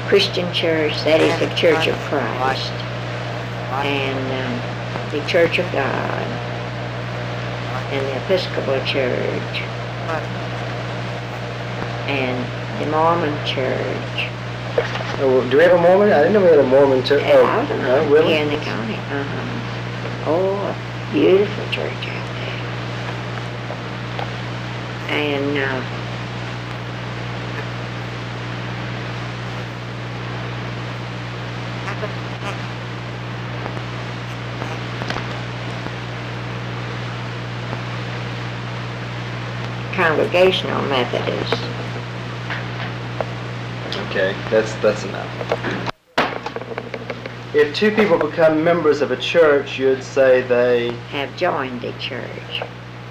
Christian Church, that is the Church of Christ, and the Church of God, and the Episcopal Church, and the Mormon Church. Oh, do we have a Mormon? I didn't know we had a Mormon church. Oh, really? Here in the county. Oh, a beautiful church out there. And Congregational Methodist. Okay, that's enough. If two people become members of a church, you'd say they Have joined the church.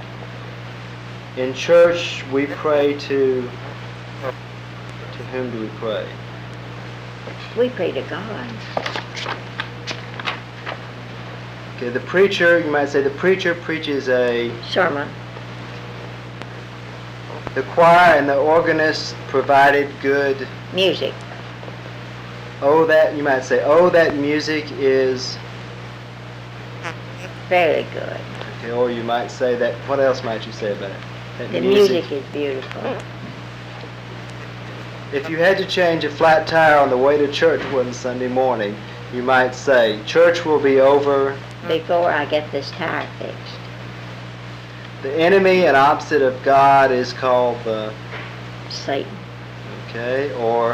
In church we pray to whom do we pray? We pray to God. Okay, the preacher, you might say the preacher preaches a Sermon. The choir and the organist provided good Music. you might say, that music is Very good. okay, or you might say that, what else might you say about it? That The music is beautiful. If you had to change a flat tire on the way to church one Sunday morning, you might say, church will be over Before I get this tire fixed. The enemy and opposite of God is called the Satan. Okay, or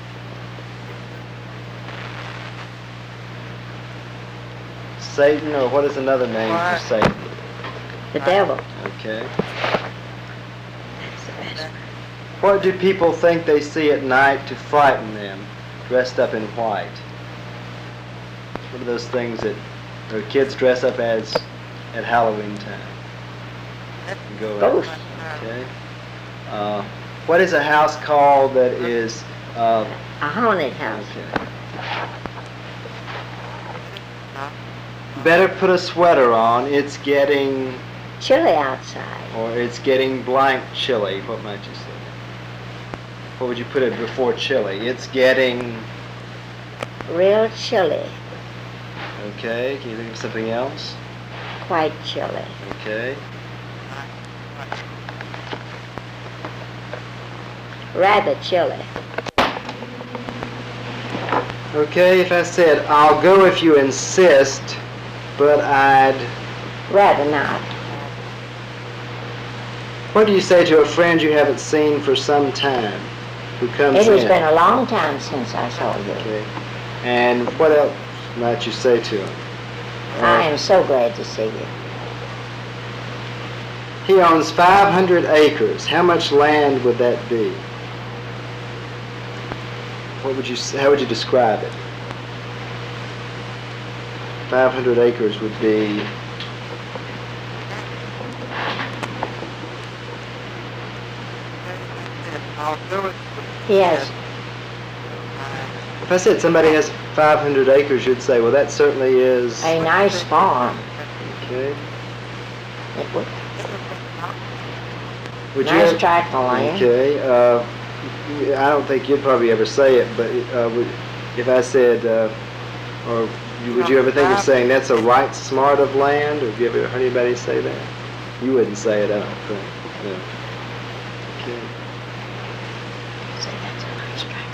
Satan, or what is another name for Satan? The devil. Okay. That's the best one. What do people think they see at night to frighten them, dressed up in white? What are those things that or kids dress up as at Halloween time? Go Ghosts. Okay. What is a house called that is A haunted house. okay. Better put a sweater on. It's getting Chilly outside. or it's getting blank chilly. What might you say? What would you put it before chilly? It's getting Real chilly. okay. Can you think of something else? Quite chilly. Okay. Rather chilly. Okay, if I said, I'll go if you insist, but I'd... Rather not. What do you say to a friend you haven't seen for some time, who comes It in? has been a long time since I saw you. Okay. And what else might you say to him? I am so glad to see you. He owns 500 acres. How much land would that be? How would you describe it? 500 acres would be... Yes. If I said somebody has 500 acres, you'd say, well, that certainly is... A nice farm. Okay. It would. Would Nice you tract of land. Okay. I don't think you'd probably ever say it, but if I said, would you ever think of saying that's a right smart of land, or have you ever heard anybody say that? You wouldn't say it, I don't think. No. Okay. Say that's a nice tract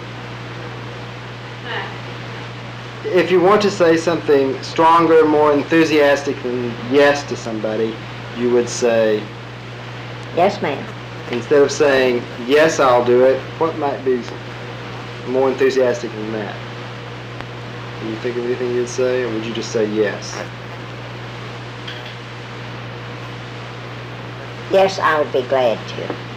of If you want to say something stronger, more enthusiastic than yes to somebody, you would say, Yes, ma'am. instead of saying, yes, I'll do it, what might be more enthusiastic than that? Can you think of anything you'd say, or would you just say yes? Yes, I would be glad to.